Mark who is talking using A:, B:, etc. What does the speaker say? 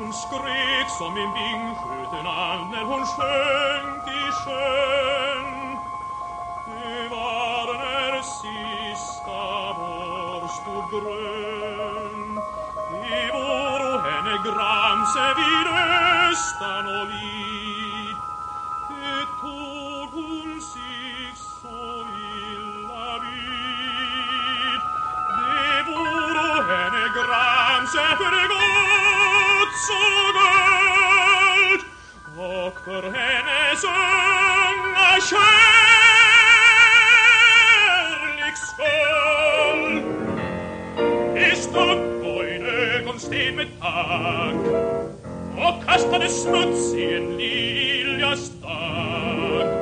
A: skrek som en vingskjuten and när hon sjönk i sjön. Det var när sista vår stod grön. Det voro henne gramse vid östan och vid. Det tog hon sig så illa vid. Det voro henne gramse för gott så gott. Och för henne sjunga kärleksskuld. Det stod på en ögonsten med tagg och kastade smuts i en liljas dag.